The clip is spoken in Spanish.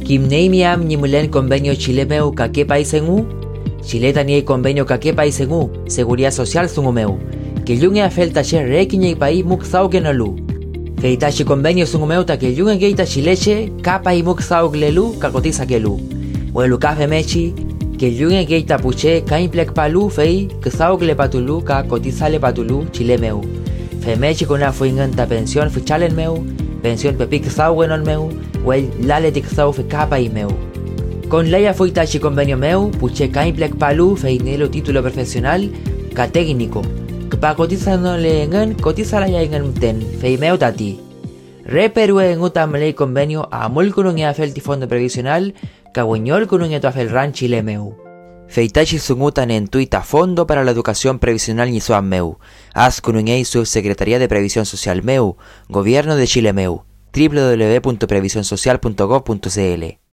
Kimneimiam Nimulen convenio Chilemeu Kake Paisengu. Chile tani convenio Kake Paisengu, Seguridad Social Sungumeu. Que yunge afelta che requiñe país muxau que no lu. Feitachi convenio Sungumeu ta que yunge geita chileche, capa y muxau glelu, cacotiza que lu. Huelu cafe mechi, que yunge geita puche, caimplec palu fei, que sau gle patulu, cacotiza le patulu, chilemeu. Femechi con una fuinganta pensión fichalen meu, pensión pepic sau wenon meu, huel laletic sau fe capa y meu. Con leia fuitachi convenio meu, puche caimplec palu feinelo título profesional, ca técnico. Que pa cotiza no le engan, cotiza la ya engan ten, fei meu tati. Re perue en utam ley convenio amul con un afelti fondo previsional, caguñol con un afel ran chile meu. Feitachi sungutan en tuita Fondo para la Educación Previsional Nizuan meu. As con un Subsecretaría de Previsión Social meu, Gobierno de Chile meu. www.previsionsocial.gov.cl